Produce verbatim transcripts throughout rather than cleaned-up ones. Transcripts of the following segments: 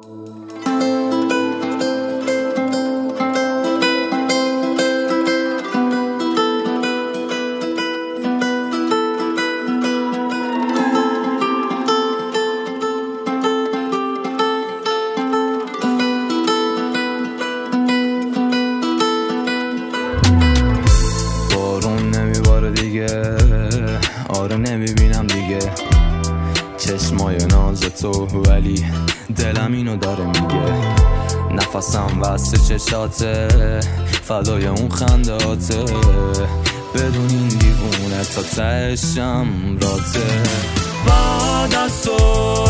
آره نمیبینم دیگه چشمای ناز تو، ولی دلم اینو داره میگه. نفسم واسه چشاته، فدای اون خنداته، بدون این دیوونه تا تهشم راته. بعد از تو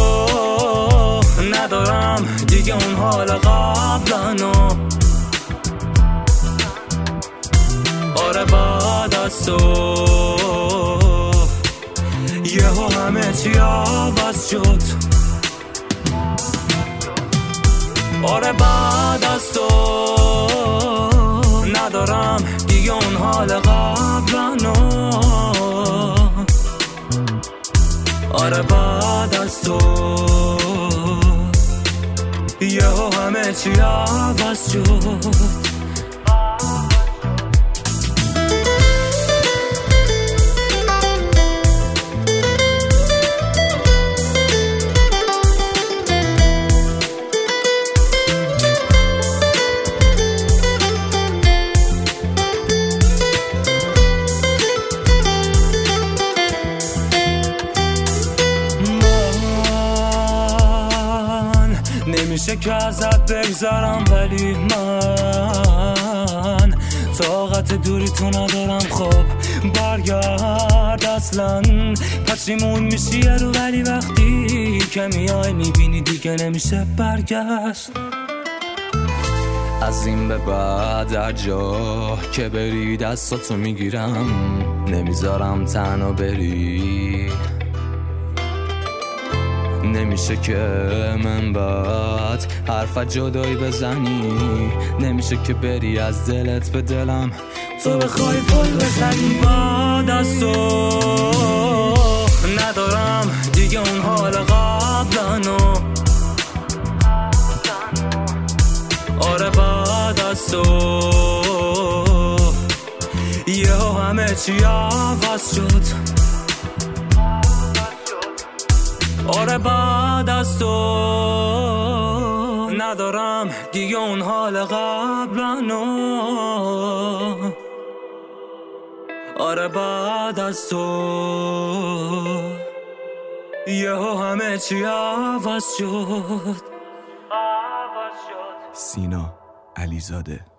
ندارم دیگه اون حال قبلنو. آره بعد از تو یهو همه چی عوض شد. آره بعد از تو ندارم دیگه اون حال قبلنو. آره بعد از تو یهو همه چی عوض شد. نمیشه که ازت بگذارم، ولی من طاقت دوری تو ندارم. خب برگرد، اصلا پشیمون میشی رو، ولی وقتی که میای میبینی دیگه نمیشه برگشت. از این به بعد هر جا که بری دستاتو میگیرم، نمیذارم تنها بری. نمیشه که من بعد حرف جدایی بزنی، نمیشه که بری از دلت به دلم تو بخوای پل بزنی. بعد از تو ندارم دیگه اون حال قبلنو. آره بعد از تو یهو همه چی عوض شد. آره بعد از تو ندارم دیگه اون حال قبلنو. آره بعد از تو یهو همه چی عوض شد. سینا علیزاده.